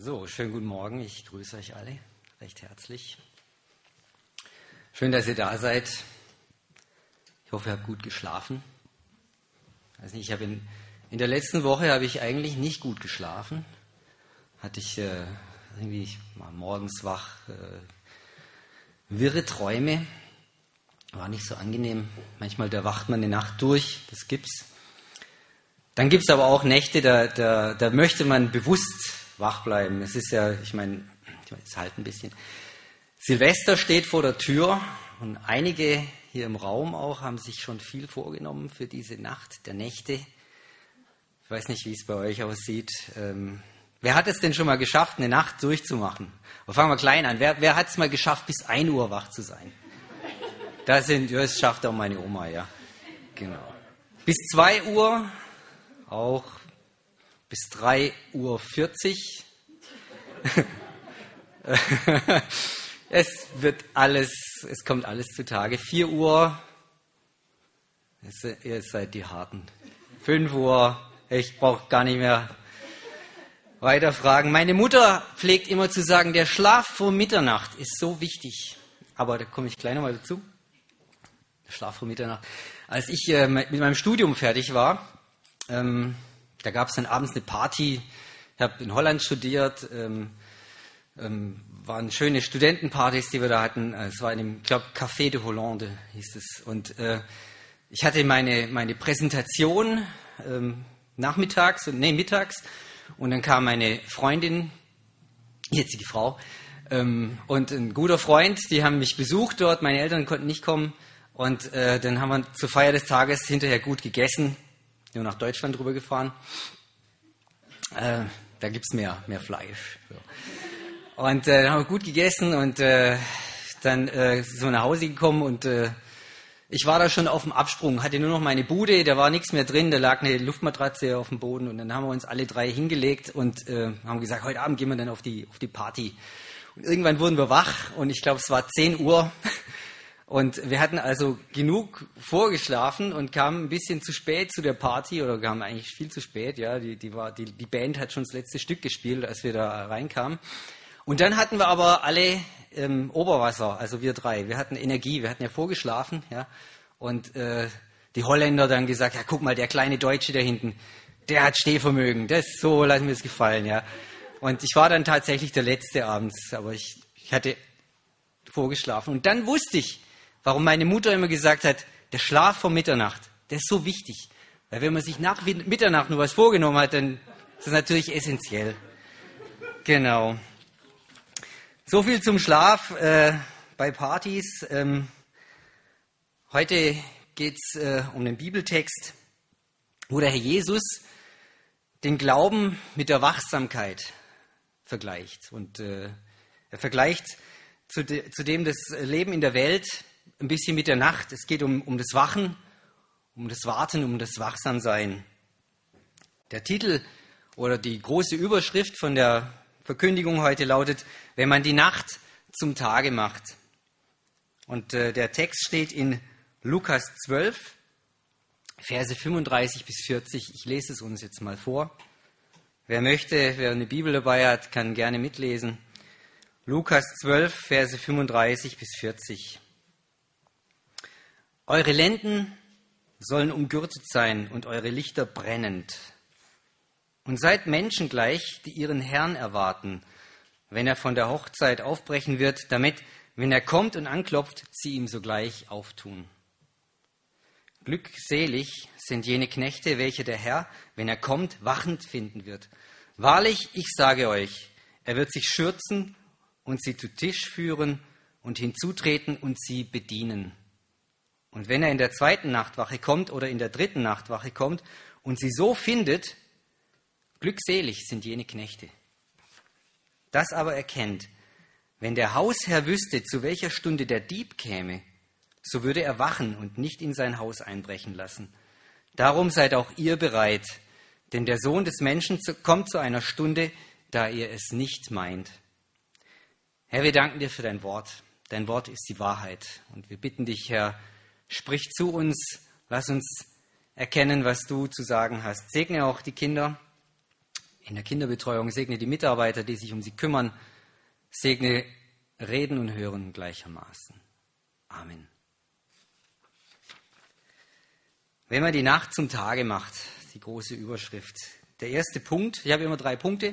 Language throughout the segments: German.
So, schönen guten Morgen. Ich grüße euch alle recht herzlich. Schön, dass ihr da seid. Ich hoffe, ihr habt gut geschlafen. Also ich habe in der letzten Woche habe ich eigentlich nicht gut geschlafen. Hatte ich irgendwie, ich war morgens wach, wirre Träume. War nicht so angenehm. Manchmal da wacht man eine Nacht durch, das gibt's. Dann gibt es aber auch Nächte, da möchte man bewusst wach bleiben. Es ist ja, ich meine, es halt ein bisschen. Silvester steht vor der Tür und einige hier im Raum auch haben sich schon viel vorgenommen für diese Nacht der Nächte. Ich weiß nicht, wie es bei euch aussieht. Wer hat es denn schon mal geschafft, eine Nacht durchzumachen? Aber fangen wir klein an. Wer hat es mal geschafft, bis 1 Uhr wach zu sein? Das schafft auch meine Oma, ja. Genau. Bis 2 Uhr auch. Bis 3:40 Uhr. Es kommt alles zutage. 4 Uhr, ihr seid die Harten. 5 Uhr, ich brauche gar nicht mehr weiter fragen. Meine Mutter pflegt immer zu sagen, der Schlaf vor Mitternacht ist so wichtig. Aber da komme ich gleich nochmal dazu. Der Schlaf vor Mitternacht. Als ich mit meinem Studium fertig war, da gab es dann abends eine Party. Ich habe in Holland studiert, waren schöne Studentenpartys, die wir da hatten. Es war in dem, ich glaube, Café de Hollande hieß es. Und ich hatte meine Präsentation mittags. Und dann kam meine Freundin, jetzige Frau, und ein guter Freund, die haben mich besucht dort. Meine Eltern konnten nicht kommen. Und dann haben wir zur Feier des Tages hinterher gut gegessen. Nur nach Deutschland rübergefahren. Da gibt es mehr Fleisch. So. Und dann haben wir gut gegessen und dann sind wir nach Hause gekommen und ich war da schon auf dem Absprung, hatte nur noch meine Bude, da war nichts mehr drin, da lag eine Luftmatratze auf dem Boden und dann haben wir uns alle 3 hingelegt und haben gesagt, heute Abend gehen wir dann auf die Party. Und irgendwann wurden wir wach und ich glaube, es war 10 Uhr. Und wir hatten also genug vorgeschlafen und kamen ein bisschen zu spät zu der Party, oder kamen eigentlich viel zu spät, ja. Die Band hat schon das letzte Stück gespielt, als wir da reinkamen. Und dann hatten wir aber alle Oberwasser, also wir 3. Wir hatten Energie, wir hatten ja vorgeschlafen, ja. Und die Holländer dann gesagt, ja, guck mal, der kleine Deutsche da hinten, der hat Stehvermögen, so lassen wir es gefallen, ja. Und ich war dann tatsächlich der Letzte abends, aber ich hatte vorgeschlafen. Und dann wusste ich, warum meine Mutter immer gesagt hat, der Schlaf vor Mitternacht, der ist so wichtig. Weil wenn man sich nach Mitternacht nur was vorgenommen hat, dann ist das natürlich essentiell. Genau. So viel zum Schlaf bei Partys. Heute geht es um den Bibeltext, wo der Herr Jesus den Glauben mit der Wachsamkeit vergleicht. Und er vergleicht zudem das Leben in der Welt ein bisschen mit der Nacht. Es geht um das Wachen, um das Warten, um das Wachsamsein. Der Titel oder die große Überschrift von der Verkündigung heute lautet, wenn man die Nacht zum Tage macht. Und der Text steht in Lukas 12, Verse 35 bis 40. Ich lese es uns jetzt mal vor. Wer möchte, wer eine Bibel dabei hat, kann gerne mitlesen. Lukas 12, Verse 35 bis 40. Eure Lenden sollen umgürtet sein und eure Lichter brennend. Und seid Menschen gleich, die ihren Herrn erwarten, wenn er von der Hochzeit aufbrechen wird, damit, wenn er kommt und anklopft, sie ihm sogleich auftun. Glückselig sind jene Knechte, welche der Herr, wenn er kommt, wachend finden wird. Wahrlich, ich sage euch, er wird sich schürzen und sie zu Tisch führen und hinzutreten und sie bedienen. Und wenn er in der 2. Nachtwache kommt oder in der 3. Nachtwache kommt und sie so findet, glückselig sind jene Knechte. Das aber erkennt, wenn der Hausherr wüsste, zu welcher Stunde der Dieb käme, so würde er wachen und nicht in sein Haus einbrechen lassen. Darum seid auch ihr bereit, denn der Sohn des Menschen kommt zu einer Stunde, da ihr es nicht meint. Herr, wir danken dir für dein Wort. Dein Wort ist die Wahrheit. Und wir bitten dich, Herr, sprich zu uns, lass uns erkennen, was du zu sagen hast. Segne auch die Kinder in der Kinderbetreuung, segne die Mitarbeiter, die sich um sie kümmern, segne Reden und Hören gleichermaßen. Amen. Wenn man die Nacht zum Tage macht, die große Überschrift. Der erste Punkt, ich habe immer 3 Punkte.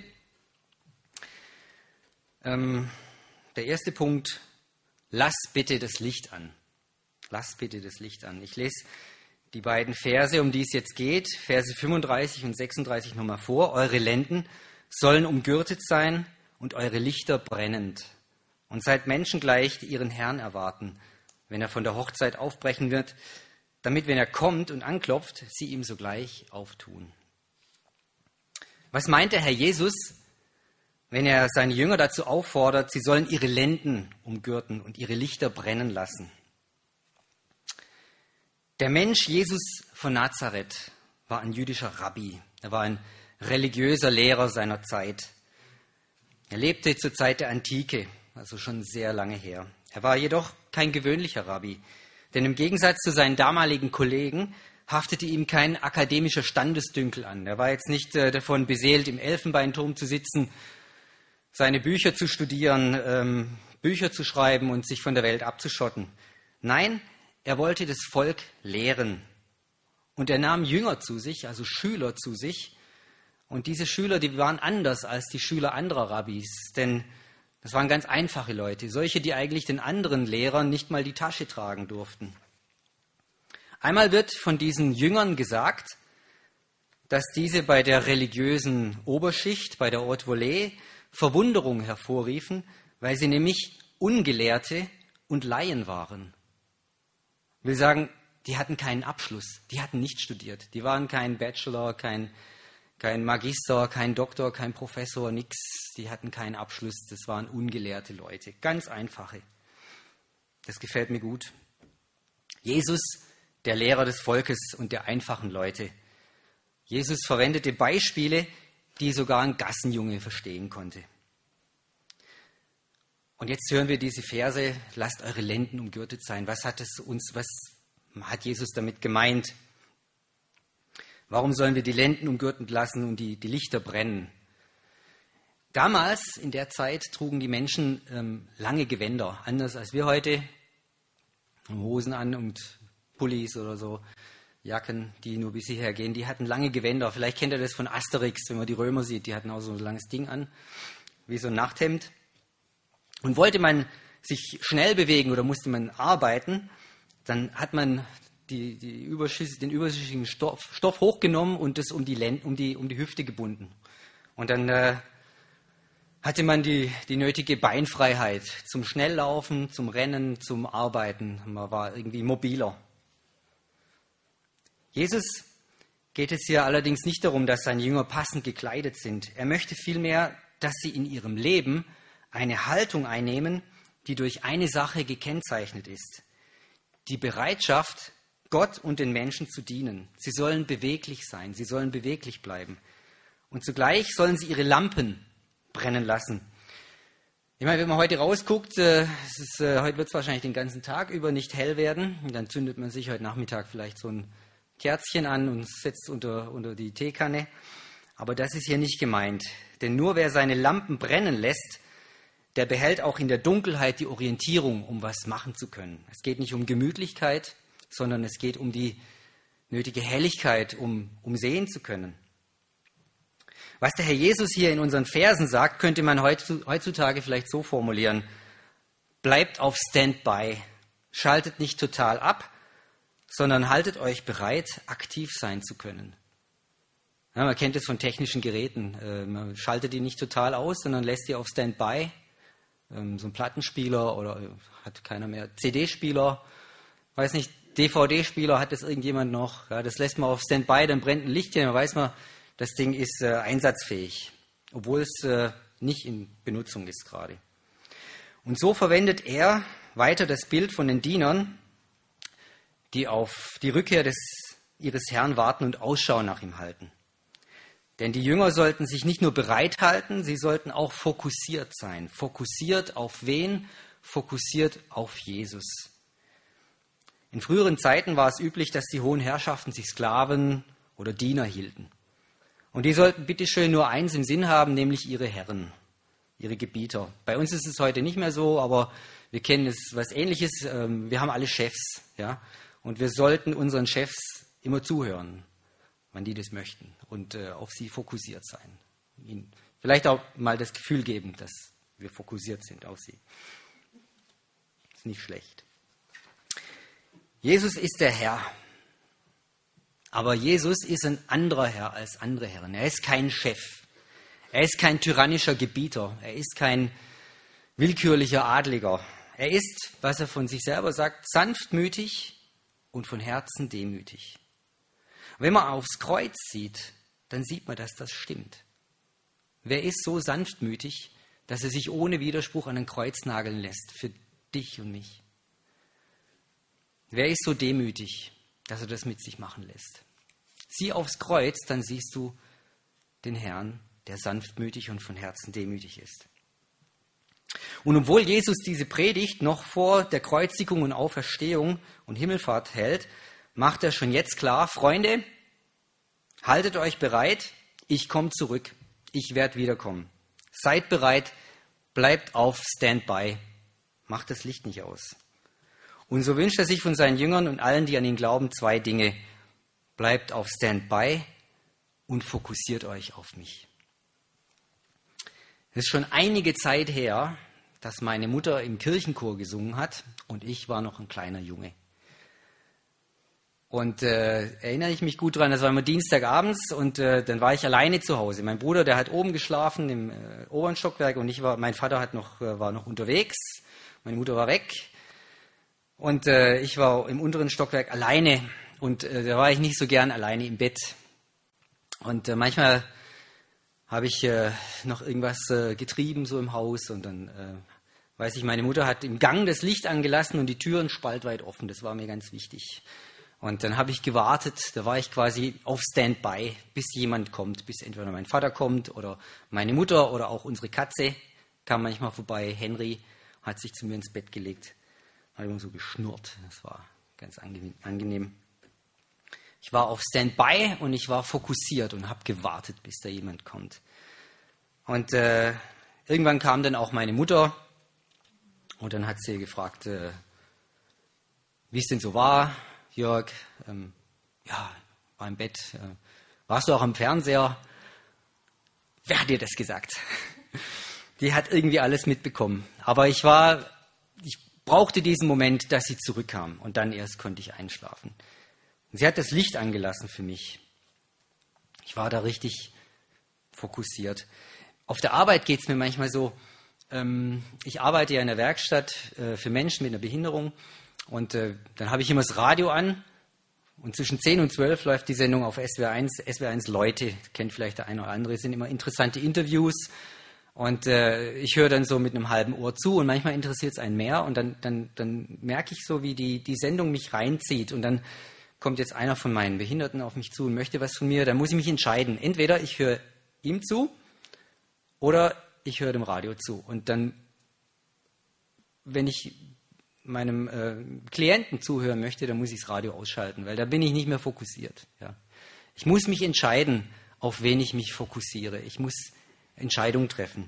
Der erste Punkt, lass bitte das Licht an. Lass bitte das Licht an. Ich lese die beiden Verse, um die es jetzt geht, Verse 35 und 36 nochmal vor. Eure Lenden sollen umgürtet sein und eure Lichter brennend. Und seid Menschen gleich, die ihren Herrn erwarten, wenn er von der Hochzeit aufbrechen wird, damit, wenn er kommt und anklopft, sie ihm sogleich auftun. Was meint der Herr Jesus, wenn er seine Jünger dazu auffordert, sie sollen ihre Lenden umgürten und ihre Lichter brennen lassen? Der Mensch Jesus von Nazareth war ein jüdischer Rabbi. Er war ein religiöser Lehrer seiner Zeit. Er lebte zur Zeit der Antike, also schon sehr lange her. Er war jedoch kein gewöhnlicher Rabbi, denn im Gegensatz zu seinen damaligen Kollegen haftete ihm kein akademischer Standesdünkel an. Er war jetzt nicht davon beseelt, im Elfenbeinturm zu sitzen, seine Bücher zu studieren, Bücher zu schreiben und sich von der Welt abzuschotten. Nein, er wollte das Volk lehren. Und er nahm Jünger zu sich, also Schüler zu sich. Und diese Schüler, die waren anders als die Schüler anderer Rabbis, denn das waren ganz einfache Leute, solche, die eigentlich den anderen Lehrern nicht mal die Tasche tragen durften. Einmal wird von diesen Jüngern gesagt, dass diese bei der religiösen Oberschicht, bei der Haute Volée, Verwunderung hervorriefen, weil sie nämlich Ungelehrte und Laien waren. Ich will sagen, die hatten keinen Abschluss, die hatten nicht studiert, die waren kein Bachelor, kein Magister, kein Doktor, kein Professor, nix. Die hatten keinen Abschluss, das waren ungelehrte Leute, ganz einfache. Das gefällt mir gut. Jesus, der Lehrer des Volkes und der einfachen Leute. Jesus verwendete Beispiele, die sogar ein Gassenjunge verstehen konnte. Und jetzt hören wir diese Verse, lasst eure Lenden umgürtet sein. Was hat Jesus damit gemeint? Warum sollen wir die Lenden umgürtet lassen und die Lichter brennen? Damals, in der Zeit, trugen die Menschen lange Gewänder, anders als wir heute. Hosen an und Pullis oder so, Jacken, die nur bis hierher gehen. Die hatten lange Gewänder. Vielleicht kennt ihr das von Asterix, wenn man die Römer sieht. Die hatten auch so ein langes Ding an, wie so ein Nachthemd. Und wollte man sich schnell bewegen oder musste man arbeiten, dann hat man den überschüssigen Stoff hochgenommen und das um die Hüfte gebunden. Und dann hatte man die nötige Beinfreiheit zum Schnelllaufen, zum Rennen, zum Arbeiten. Man war irgendwie mobiler. Jesus geht es hier allerdings nicht darum, dass seine Jünger passend gekleidet sind. Er möchte vielmehr, dass sie in ihrem Leben eine Haltung einnehmen, die durch eine Sache gekennzeichnet ist: die Bereitschaft, Gott und den Menschen zu dienen. Sie sollen beweglich sein, sie sollen beweglich bleiben. Und zugleich sollen sie ihre Lampen brennen lassen. Ich meine, wenn man heute rausguckt, heute wird es wahrscheinlich den ganzen Tag über nicht hell werden. Und dann zündet man sich heute Nachmittag vielleicht so ein Kerzchen an und setzt unter die Teekanne. Aber das ist hier nicht gemeint. Denn nur wer seine Lampen brennen lässt, der behält auch in der Dunkelheit die Orientierung, um was machen zu können. Es geht nicht um Gemütlichkeit, sondern es geht um die nötige Helligkeit, um sehen zu können. Was der Herr Jesus hier in unseren Versen sagt, könnte man heutzutage vielleicht so formulieren: Bleibt auf Standby, schaltet nicht total ab, sondern haltet euch bereit, aktiv sein zu können. Ja, man kennt es von technischen Geräten. Man schaltet die nicht total aus, sondern lässt die auf Standby. So ein Plattenspieler oder hat keiner mehr CD-Spieler, weiß nicht, DVD-Spieler, hat das irgendjemand noch? Ja, das lässt man auf Standby, dann brennt ein Lichtchen, dann weiß man, das Ding ist einsatzfähig, obwohl es nicht in Benutzung ist gerade. Und so verwendet er weiter das Bild von den Dienern, die auf die Rückkehr ihres Herrn warten und Ausschau nach ihm halten. Denn die Jünger sollten sich nicht nur bereithalten, sie sollten auch fokussiert sein. Fokussiert auf wen? Fokussiert auf Jesus. In früheren Zeiten war es üblich, dass die hohen Herrschaften sich Sklaven oder Diener hielten. Und die sollten bitteschön nur eins im Sinn haben, nämlich ihre Herren, ihre Gebieter. Bei uns ist es heute nicht mehr so, aber wir kennen es was Ähnliches. Wir haben alle Chefs, ja, und wir sollten unseren Chefs immer zuhören, wenn die das möchten, und auf sie fokussiert sein. Ihnen vielleicht auch mal das Gefühl geben, dass wir fokussiert sind auf sie. Ist nicht schlecht. Jesus ist der Herr. Aber Jesus ist ein anderer Herr als andere Herren. Er ist kein Chef. Er ist kein tyrannischer Gebieter. Er ist kein willkürlicher Adliger. Er ist, was er von sich selber sagt, sanftmütig und von Herzen demütig. Wenn man aufs Kreuz sieht, dann sieht man, dass das stimmt. Wer ist so sanftmütig, dass er sich ohne Widerspruch an ein Kreuz nageln lässt für dich und mich? Wer ist so demütig, dass er das mit sich machen lässt? Sieh aufs Kreuz, dann siehst du den Herrn, der sanftmütig und von Herzen demütig ist. Und obwohl Jesus diese Predigt noch vor der Kreuzigung und Auferstehung und Himmelfahrt hält, macht er schon jetzt klar: Freunde, haltet euch bereit, ich komme zurück, ich werde wiederkommen. Seid bereit, bleibt auf Standby, macht das Licht nicht aus. Und so wünscht er sich von seinen Jüngern und allen, die an ihn glauben, 2 Dinge. Bleibt auf Standby und fokussiert euch auf mich. Es ist schon einige Zeit her, dass meine Mutter im Kirchenchor gesungen hat und ich war noch ein kleiner Junge. Und erinnere ich mich gut dran, das war immer Dienstagabends und dann war ich alleine zu Hause. Mein Bruder, der hat oben geschlafen im oberen Stockwerk und mein Vater war noch unterwegs, meine Mutter war weg. Und ich war im unteren Stockwerk alleine und da war ich nicht so gern alleine im Bett. Und manchmal habe ich noch irgendwas getrieben so im Haus und dann weiß ich, meine Mutter hat im Gang das Licht angelassen und die Türen spaltweit offen. Das war mir ganz wichtig. Und dann habe ich gewartet, da war ich quasi auf Standby, bis jemand kommt, bis entweder mein Vater kommt oder meine Mutter oder auch unsere Katze kam manchmal vorbei. Henry hat sich zu mir ins Bett gelegt. Hat immer so geschnurrt. Das war ganz angenehm. Ich war auf Standby und ich war fokussiert und habe gewartet, bis da jemand kommt. Und irgendwann kam dann auch meine Mutter und dann hat sie gefragt, wie es denn so war. Jörg, ja, war im Bett. Warst du auch am Fernseher? Wer hat dir das gesagt? Die hat irgendwie alles mitbekommen. Aber ich brauchte diesen Moment, dass sie zurückkam und dann erst konnte ich einschlafen. Und sie hat das Licht angelassen für mich. Ich war da richtig fokussiert. Auf der Arbeit geht es mir manchmal so, ich arbeite ja in der Werkstatt für Menschen mit einer Behinderung und dann habe ich immer das Radio an und zwischen 10 und 12 läuft die Sendung auf SWR1 Leute, kennt vielleicht der eine oder andere, es sind immer interessante Interviews. Und ich höre dann so mit einem halben Ohr zu und manchmal interessiert es einen mehr und dann merke ich so, wie die Sendung mich reinzieht und dann kommt jetzt einer von meinen Behinderten auf mich zu und möchte was von mir, dann muss ich mich entscheiden. Entweder ich höre ihm zu oder ich höre dem Radio zu. Und dann, wenn ich meinem Klienten zuhören möchte, dann muss ich das Radio ausschalten, weil da bin ich nicht mehr fokussiert. Ja. Ich muss mich entscheiden, auf wen ich mich fokussiere. Ich muss Entscheidung treffen.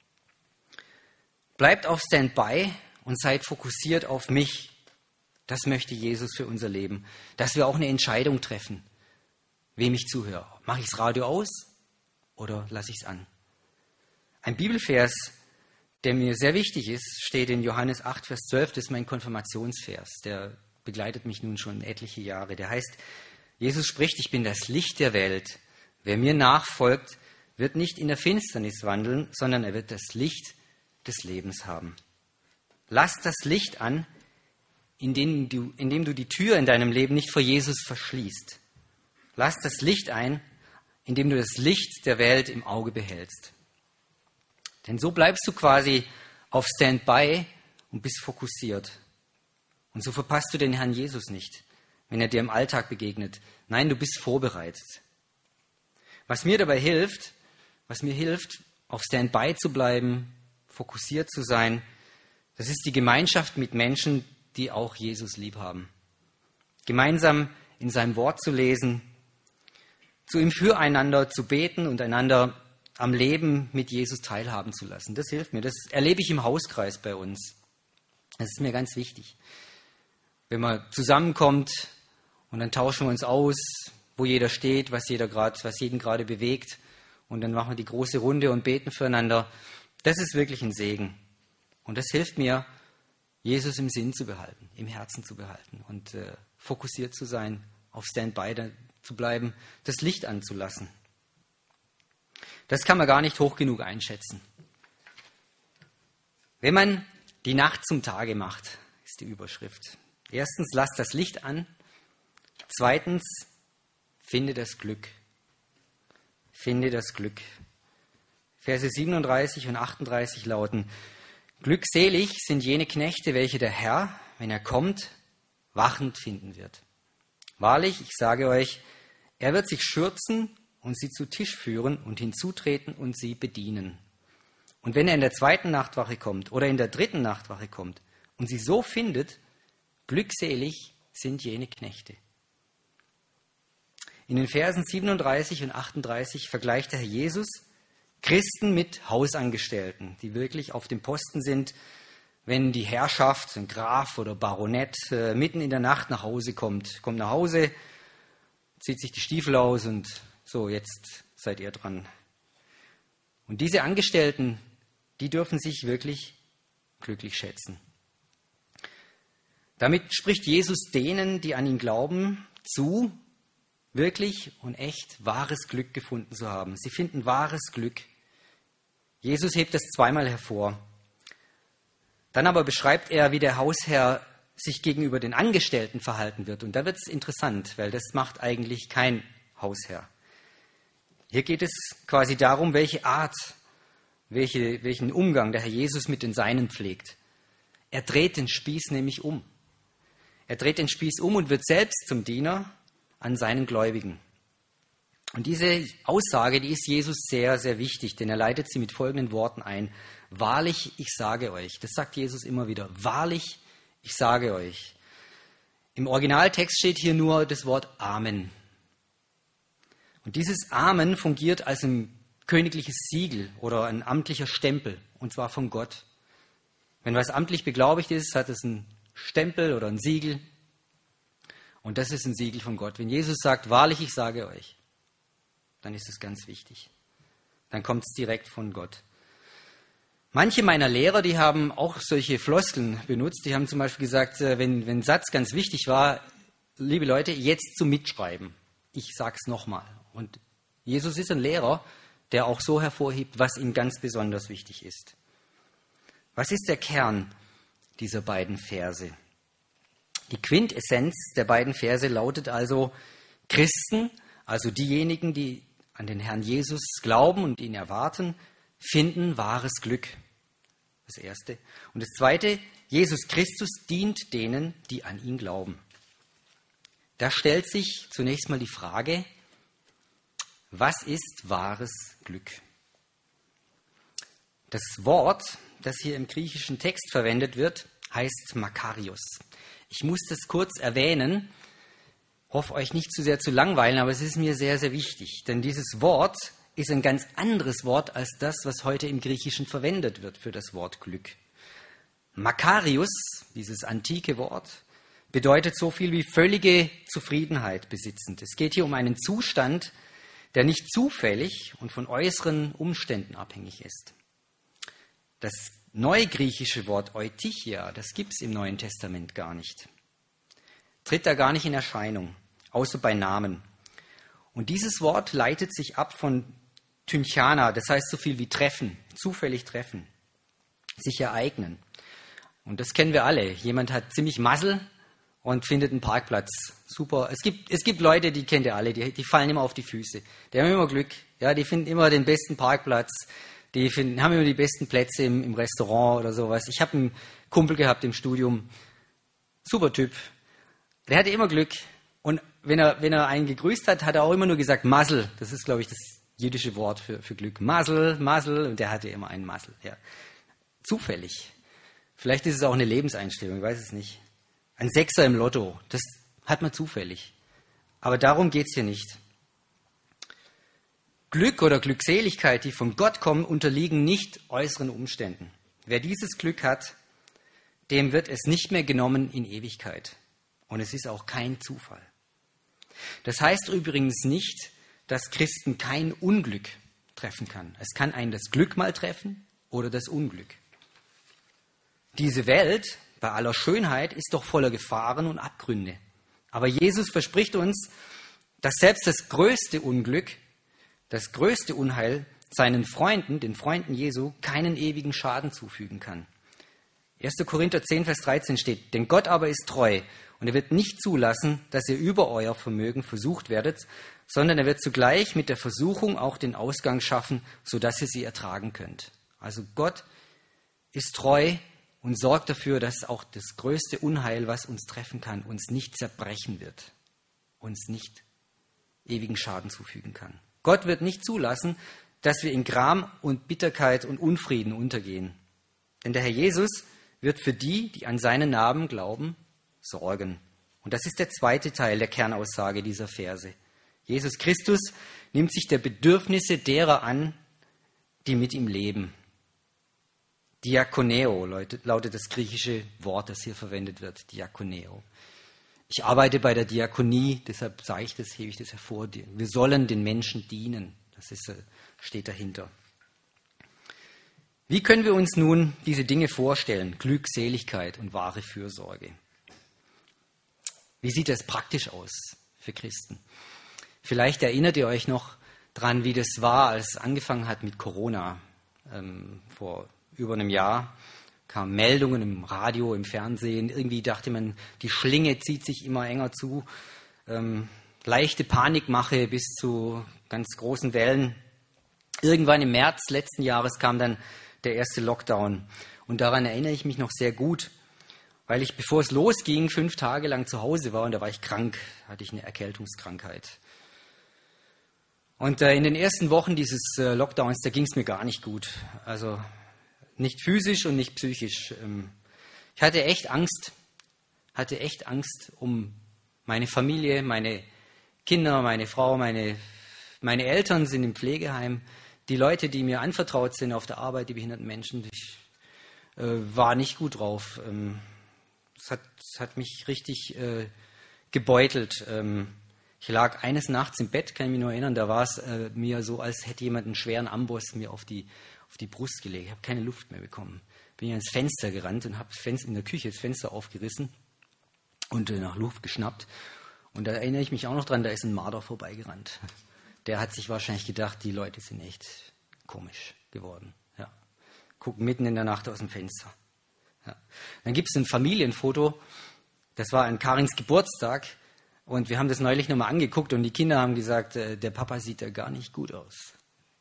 Bleibt auf Standby und seid fokussiert auf mich. Das möchte Jesus für unser Leben. Dass wir auch eine Entscheidung treffen, wem ich zuhöre. Mache ich das Radio aus oder lasse ich es an? Ein Bibelvers, der mir sehr wichtig ist, steht in Johannes 8, Vers 12. Das ist mein Konfirmationsvers. Der begleitet mich nun schon etliche Jahre. Der heißt, Jesus spricht, ich bin das Licht der Welt. Wer mir nachfolgt, wird nicht in der Finsternis wandeln, sondern er wird das Licht des Lebens haben. Lass das Licht an, indem du die Tür in deinem Leben nicht vor Jesus verschließt. Lass das Licht ein, indem du das Licht der Welt im Auge behältst. Denn so bleibst du quasi auf Standby und bist fokussiert. Und so verpasst du den Herrn Jesus nicht, wenn er dir im Alltag begegnet. Nein, du bist vorbereitet. Was mir hilft, auf Standby zu bleiben, fokussiert zu sein, das ist die Gemeinschaft mit Menschen, die auch Jesus lieb haben. Gemeinsam in seinem Wort zu lesen, zu ihm füreinander zu beten und einander am Leben mit Jesus teilhaben zu lassen. Das hilft mir. Das erlebe ich im Hauskreis bei uns. Das ist mir ganz wichtig. Wenn man zusammenkommt und dann tauschen wir uns aus, wo jeder steht, was jeden gerade bewegt. Und dann machen wir die große Runde und beten füreinander. Das ist wirklich ein Segen. Und das hilft mir, Jesus im Sinn zu behalten, im Herzen zu behalten und fokussiert zu sein, auf Standby zu bleiben, das Licht anzulassen. Das kann man gar nicht hoch genug einschätzen. Wenn man die Nacht zum Tage macht, ist die Überschrift. Erstens, lasst das Licht an. Zweitens, finde das Glück. Finde das Glück. Verse 37 und 38 lauten: Glückselig sind jene Knechte, welche der Herr, wenn er kommt, wachend finden wird. Wahrlich, ich sage euch, er wird sich schürzen und sie zu Tisch führen und hinzutreten und sie bedienen. Und wenn er in der 2. Nachtwache kommt oder in der 3. Nachtwache kommt und sie so findet, glückselig sind jene Knechte. In den Versen 37 und 38 vergleicht der Herr Jesus Christen mit Hausangestellten, die wirklich auf dem Posten sind, wenn die Herrschaft, ein Graf oder Baronett, mitten in der Nacht nach Hause kommt. Kommt nach Hause, zieht sich die Stiefel aus und so, jetzt seid ihr dran. Und diese Angestellten, die dürfen sich wirklich glücklich schätzen. Damit spricht Jesus denen, die an ihn glauben, zu, wirklich und echt wahres Glück gefunden zu haben. Sie finden wahres Glück. Jesus hebt das zweimal hervor. Dann aber beschreibt er, wie der Hausherr sich gegenüber den Angestellten verhalten wird. Und da wird es interessant, weil das macht eigentlich kein Hausherr. Hier geht es quasi darum, welche Art, welchen Umgang der Herr Jesus mit den Seinen pflegt. Er dreht den Spieß nämlich um. Er dreht den Spieß um und wird selbst zum Diener an seinen Gläubigen. Und diese Aussage, die ist Jesus sehr, sehr wichtig, denn er leitet sie mit folgenden Worten ein. Wahrlich, ich sage euch. Das sagt Jesus immer wieder. Wahrlich, ich sage euch. Im Originaltext steht hier nur das Wort Amen. Und dieses Amen fungiert als ein königliches Siegel oder ein amtlicher Stempel, und zwar von Gott. Wenn was amtlich beglaubigt ist, hat es einen Stempel oder ein Siegel. Und das ist ein Siegel von Gott. Wenn Jesus sagt, wahrlich, ich sage euch, dann ist es ganz wichtig. Dann kommt es direkt von Gott. Manche meiner Lehrer, die haben auch solche Floskeln benutzt. Die haben zum Beispiel gesagt, wenn ein Satz ganz wichtig war, liebe Leute, jetzt zum Mitschreiben. Ich sage es nochmal. Und Jesus ist ein Lehrer, der auch so hervorhebt, was ihm ganz besonders wichtig ist. Was ist der Kern dieser beiden Verse? Die Quintessenz der beiden Verse lautet also, Christen, also diejenigen, die an den Herrn Jesus glauben und ihn erwarten, finden wahres Glück. Das Erste. Und das Zweite, Jesus Christus dient denen, die an ihn glauben. Da stellt sich zunächst mal die Frage, was ist wahres Glück? Das Wort, das hier im griechischen Text verwendet wird, heißt Makarios. Ich muss das kurz erwähnen, hoffe euch nicht zu sehr zu langweilen, aber es ist mir sehr, sehr wichtig. Denn dieses Wort ist ein ganz anderes Wort als das, was heute im Griechischen verwendet wird für das Wort Glück. Makarios, dieses antike Wort, bedeutet so viel wie völlige Zufriedenheit besitzend. Es geht hier um einen Zustand, der nicht zufällig und von äußeren Umständen abhängig ist. Das neugriechische Wort Eutychia, das gibt es im Neuen Testament gar nicht. Tritt da gar nicht in Erscheinung, außer bei Namen. Und dieses Wort leitet sich ab von Tynchana, das heißt so viel wie treffen, zufällig treffen, sich ereignen. Und das kennen wir alle. Jemand hat ziemlich Massel und findet einen Parkplatz. Super. Es gibt Leute, die kennt ihr alle, die fallen immer auf die Füße. Die haben immer Glück. Ja, die finden immer den besten Parkplatz. Haben immer die besten Plätze im Restaurant oder sowas. Ich habe einen Kumpel gehabt im Studium. Super Typ. Der hatte immer Glück. Und wenn er einen gegrüßt hat, hat er auch immer nur gesagt Massel. Das ist, glaube ich, das jiddische Wort für Glück. Massel. Und der hatte immer einen Massel. Ja. Zufällig. Vielleicht ist es auch eine Lebenseinstellung, ich weiß es nicht. Ein Sechser im Lotto, das hat man zufällig. Aber darum geht es hier nicht. Glück oder Glückseligkeit, die von Gott kommen, unterliegen nicht äußeren Umständen. Wer dieses Glück hat, dem wird es nicht mehr genommen in Ewigkeit. Und es ist auch kein Zufall. Das heißt übrigens nicht, dass Christen kein Unglück treffen kann. Es kann einen das Glück mal treffen oder das Unglück. Diese Welt, bei aller Schönheit, ist doch voller Gefahren und Abgründe. Aber Jesus verspricht uns, dass selbst das größte Unglück, das größte Unheil seinen Freunden, den Freunden Jesu, keinen ewigen Schaden zufügen kann. 1. Korinther 10, Vers 13 steht, denn Gott aber ist treu und er wird nicht zulassen, dass ihr über euer Vermögen versucht werdet, sondern er wird zugleich mit der Versuchung auch den Ausgang schaffen, sodass ihr sie ertragen könnt. Also Gott ist treu und sorgt dafür, dass auch das größte Unheil, was uns treffen kann, uns nicht zerbrechen wird, uns nicht ewigen Schaden zufügen kann. Gott wird nicht zulassen, dass wir in Gram und Bitterkeit und Unfrieden untergehen. Denn der Herr Jesus wird für die, die an seinen Namen glauben, sorgen. Und das ist der zweite Teil der Kernaussage dieser Verse. Jesus Christus nimmt sich der Bedürfnisse derer an, die mit ihm leben. Diakoneo lautet das griechische Wort, das hier verwendet wird. Diakoneo. Ich arbeite bei der Diakonie, deshalb hebe ich das hervor. Wir sollen den Menschen dienen. Das steht dahinter. Wie können wir uns nun diese Dinge vorstellen? Glückseligkeit und wahre Fürsorge. Wie sieht das praktisch aus für Christen? Vielleicht erinnert ihr euch noch dran, wie das war, als es angefangen hat mit Corona. Vor über einem Jahr kamen Meldungen im Radio, im Fernsehen. Irgendwie dachte man, die Schlinge zieht sich immer enger zu. Leichte Panikmache bis zu ganz großen Wellen. Irgendwann im März letzten Jahres kam dann der erste Lockdown. Und daran erinnere ich mich noch sehr gut, weil ich, bevor es losging, 5 Tage lang zu Hause war und da war ich krank, hatte ich eine Erkältungskrankheit. Und in den ersten Wochen dieses Lockdowns, da ging es mir gar nicht gut. Also nicht physisch und nicht psychisch. Ich hatte echt Angst um meine Familie, meine Kinder, meine Frau, meine Eltern sind im Pflegeheim. Die Leute, die mir anvertraut sind auf der Arbeit, die behinderten Menschen, ich war nicht gut drauf. Es hat mich richtig gebeutelt. Ich lag eines Nachts im Bett, kann ich mich nur erinnern, da war es mir so, als hätte jemand einen schweren Amboss mir auf die Brust gelegt. Ich habe keine Luft mehr bekommen. Bin ans Fenster gerannt und habe in der Küche das Fenster aufgerissen und nach Luft geschnappt. Und da erinnere ich mich auch noch dran, da ist ein Marder vorbeigerannt. Der hat sich wahrscheinlich gedacht, die Leute sind echt komisch geworden. Ja. Gucken mitten in der Nacht aus dem Fenster. Ja. Dann gibt es ein Familienfoto, das war an Karins Geburtstag und wir haben das neulich nochmal angeguckt und die Kinder haben gesagt, der Papa sieht ja gar nicht gut aus.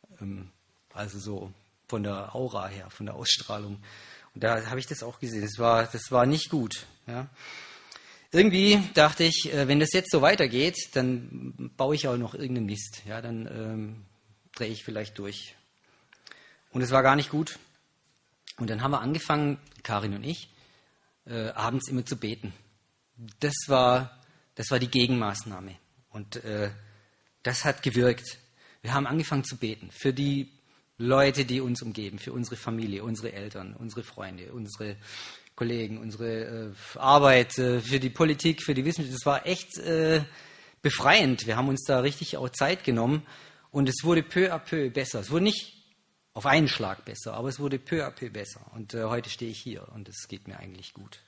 Also so von der Aura her, von der Ausstrahlung. Und da habe ich das auch gesehen, das war nicht gut. Ja. Irgendwie dachte ich, wenn das jetzt so weitergeht, dann baue ich auch noch irgendeinen Mist. Ja, dann drehe ich vielleicht durch. Und es war gar nicht gut. Und dann haben wir angefangen, Karin und ich, abends immer zu beten. Das war die Gegenmaßnahme. Und das hat gewirkt. Wir haben angefangen zu beten für die Leute, die uns umgeben, für unsere Familie, unsere Eltern, unsere Freunde, unsere Kollegen, unsere Arbeit, für die Politik, für die Wissenschaft. Das war echt befreiend. Wir haben uns da richtig auch Zeit genommen und es wurde peu à peu besser. Es wurde nicht auf einen Schlag besser, aber es wurde peu à peu besser. Und heute stehe ich hier und es geht mir eigentlich gut.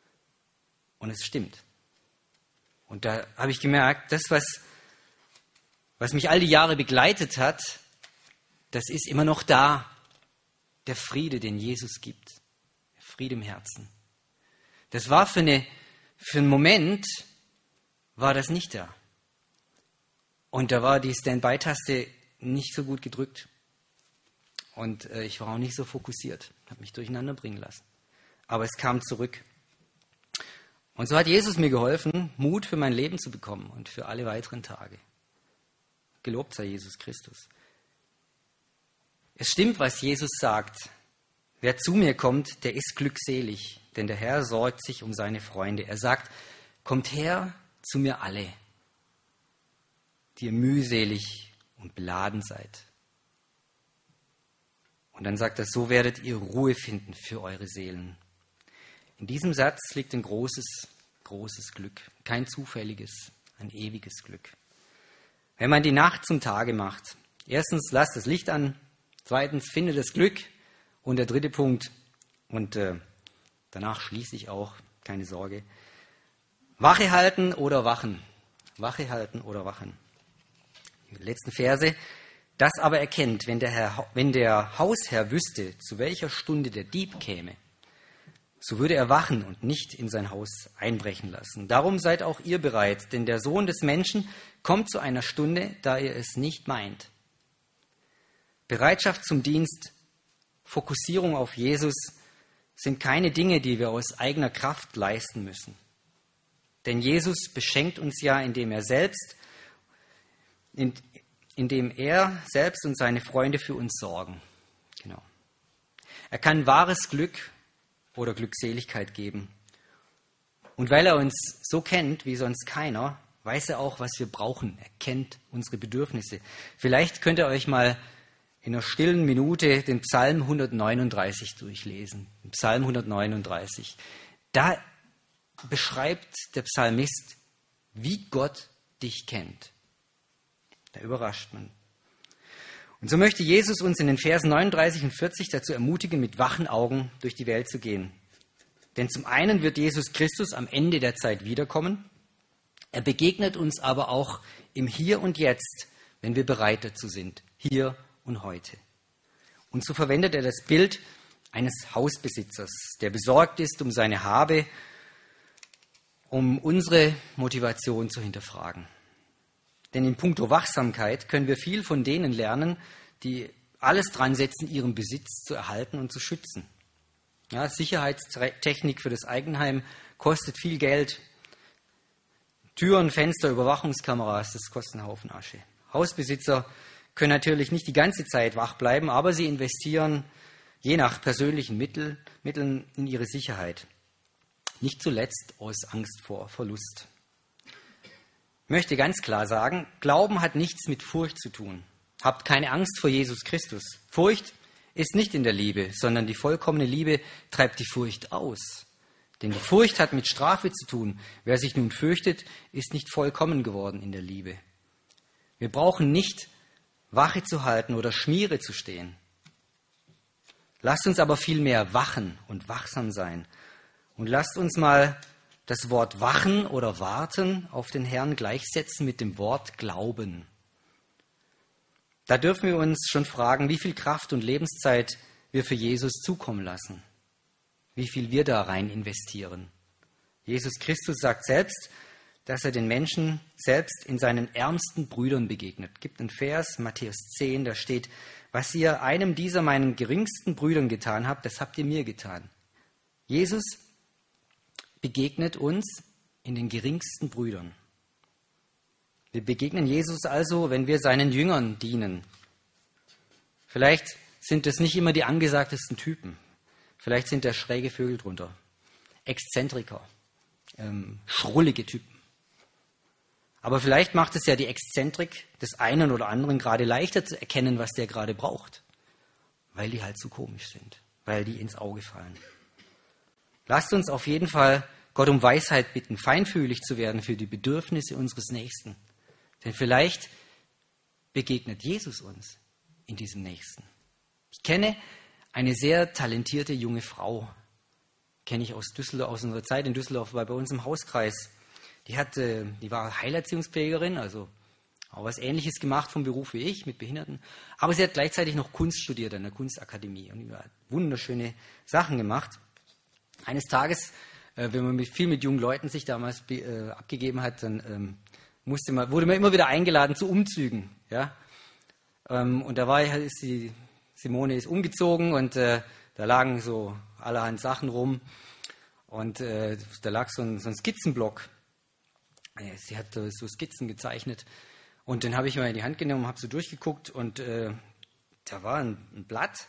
Und es stimmt. Und da habe ich gemerkt, das, was mich all die Jahre begleitet hat, das ist immer noch da. Der Friede, den Jesus gibt. Friede im Herzen. Das war für einen Moment, war das nicht da. Und da war die Standby-Taste nicht so gut gedrückt. Und ich war auch nicht so fokussiert, habe mich durcheinander bringen lassen. Aber es kam zurück. Und so hat Jesus mir geholfen, Mut für mein Leben zu bekommen und für alle weiteren Tage. Gelobt sei Jesus Christus. Es stimmt, was Jesus sagt. Wer zu mir kommt, der ist glückselig, denn der Herr sorgt sich um seine Freunde. Er sagt, kommt her zu mir alle, die ihr mühselig und beladen seid. Und dann sagt er, so werdet ihr Ruhe finden für eure Seelen. In diesem Satz liegt ein großes, großes Glück. Kein zufälliges, ein ewiges Glück. Wenn man die Nacht zum Tage macht, erstens, lasst das Licht an, zweitens, finde das Glück und der dritte Punkt, und danach schließe ich auch, keine Sorge, Wache halten oder wachen. Wache halten oder wachen. Die letzten Verse. Das aber erkennt, wenn der Hausherr wüsste, zu welcher Stunde der Dieb käme, so würde er wachen und nicht in sein Haus einbrechen lassen. Darum seid auch ihr bereit, denn der Sohn des Menschen kommt zu einer Stunde, da ihr es nicht meint. Bereitschaft zum Dienst, Fokussierung auf Jesus sind keine Dinge, die wir aus eigener Kraft leisten müssen. Denn Jesus beschenkt uns ja, indem er selbst und seine Freunde für uns sorgen. Genau. Er kann wahres Glück oder Glückseligkeit geben. Und weil er uns so kennt wie sonst keiner, weiß er auch, was wir brauchen. Er kennt unsere Bedürfnisse. Vielleicht könnt ihr euch mal in einer stillen Minute den Psalm 139 durchlesen. Psalm 139. Da beschreibt der Psalmist, wie Gott dich kennt. Da überrascht man. Und so möchte Jesus uns in den Versen 39 und 40 dazu ermutigen, mit wachen Augen durch die Welt zu gehen. Denn zum einen wird Jesus Christus am Ende der Zeit wiederkommen. Er begegnet uns aber auch im Hier und Jetzt, wenn wir bereit dazu sind. Hier und heute. Und so verwendet er das Bild eines Hausbesitzers, der besorgt ist um seine Habe, um unsere Motivation zu hinterfragen. Denn in puncto Wachsamkeit können wir viel von denen lernen, die alles dran setzen, ihren Besitz zu erhalten und zu schützen. Ja, Sicherheitstechnik für das Eigenheim kostet viel Geld. Türen, Fenster, Überwachungskameras, das kostet einen Haufen Asche. Hausbesitzer können natürlich nicht die ganze Zeit wach bleiben, aber sie investieren je nach persönlichen Mitteln in ihre Sicherheit. Nicht zuletzt aus Angst vor Verlust. Ich möchte ganz klar sagen, Glauben hat nichts mit Furcht zu tun. Habt keine Angst vor Jesus Christus. Furcht ist nicht in der Liebe, sondern die vollkommene Liebe treibt die Furcht aus. Denn die Furcht hat mit Strafe zu tun. Wer sich nun fürchtet, ist nicht vollkommen geworden in der Liebe. Wir brauchen nicht Wache zu halten oder Schmiere zu stehen. Lasst uns aber vielmehr wachen und wachsam sein. Und lasst uns mal das Wort wachen oder warten auf den Herrn gleichsetzen mit dem Wort glauben. Da dürfen wir uns schon fragen, wie viel Kraft und Lebenszeit wir für Jesus zukommen lassen. Wie viel wir da rein investieren. Jesus Christus sagt selbst, dass er den Menschen selbst in seinen ärmsten Brüdern begegnet. Es gibt einen Vers, Matthäus 10, da steht, was ihr einem dieser meinen geringsten Brüdern getan habt, das habt ihr mir getan. Jesus begegnet uns in den geringsten Brüdern. Wir begegnen Jesus also, wenn wir seinen Jüngern dienen. Vielleicht sind es nicht immer die angesagtesten Typen. Vielleicht sind da schräge Vögel drunter. Exzentriker, schrullige Typen. Aber vielleicht macht es ja die Exzentrik des einen oder anderen gerade leichter zu erkennen, was der gerade braucht. Weil die halt so komisch sind, weil die ins Auge fallen. Lasst uns auf jeden Fall Gott um Weisheit bitten, feinfühlig zu werden für die Bedürfnisse unseres Nächsten. Denn vielleicht begegnet Jesus uns in diesem Nächsten. Ich kenne eine sehr talentierte junge Frau, kenne ich aus Düsseldorf, aus unserer Zeit in Düsseldorf, war bei uns im Hauskreis. Die war Heilerziehungspflegerin, also auch was Ähnliches gemacht vom Beruf wie ich, mit Behinderten. Aber sie hat gleichzeitig noch Kunst studiert an der Kunstakademie und hat wunderschöne Sachen gemacht. Eines Tages, wenn man viel mit jungen Leuten sich damals abgegeben hat, dann wurde man immer wieder eingeladen zu Umzügen. Ja? Und da Simone ist umgezogen und da lagen so allerhand Sachen rum. Und da lag so ein Skizzenblock. Sie hat so Skizzen gezeichnet. Und den habe ich mal in die Hand genommen, habe so durchgeguckt und da war ein Blatt.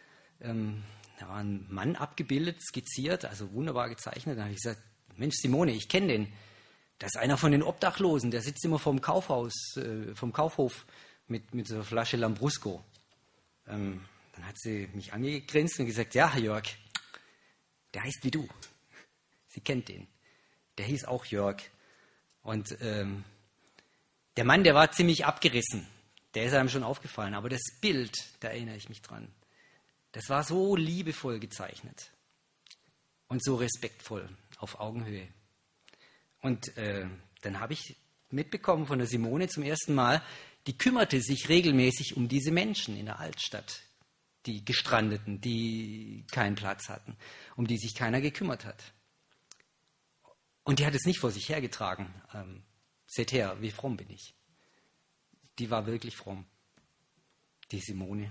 Da war ein Mann abgebildet, skizziert, also wunderbar gezeichnet. Dann habe ich gesagt, Mensch Simone, ich kenne den. Das ist einer von den Obdachlosen, der sitzt immer vom Kaufhof mit so einer Flasche Lambrusco. Dann hat sie mich angegrinst und gesagt, ja, Herr Jörg, der heißt wie du. Sie kennt den. Der hieß auch Jörg. Und der Mann, der war ziemlich abgerissen. Der ist einem schon aufgefallen. Aber das Bild, da erinnere ich mich dran, das war so liebevoll gezeichnet. Und so respektvoll, auf Augenhöhe. Und dann habe ich mitbekommen von der Simone zum ersten Mal, die kümmerte sich regelmäßig um diese Menschen in der Altstadt. Die Gestrandeten, die keinen Platz hatten, um die sich keiner gekümmert hat. Und die hat es nicht vor sich hergetragen. Seht her, wie fromm bin ich. Die war wirklich fromm, die Simone.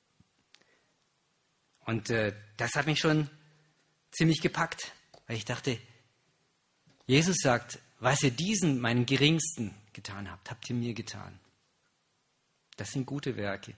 Und das hat mich schon ziemlich gepackt, weil ich dachte, Jesus sagt, was ihr diesen, meinen Geringsten, getan habt, habt ihr mir getan. Das sind gute Werke.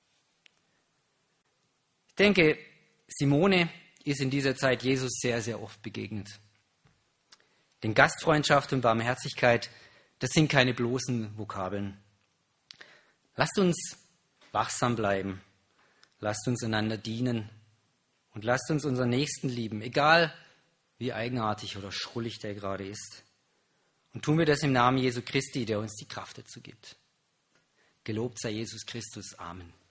Ich denke, Simone ist in dieser Zeit Jesus sehr, sehr oft begegnet. Denn Gastfreundschaft und Barmherzigkeit, das sind keine bloßen Vokabeln. Lasst uns wachsam bleiben. Lasst uns einander dienen. Und lasst uns unseren Nächsten lieben, egal wie eigenartig oder schrullig der gerade ist. Und tun wir das im Namen Jesu Christi, der uns die Kraft dazu gibt. Gelobt sei Jesus Christus. Amen.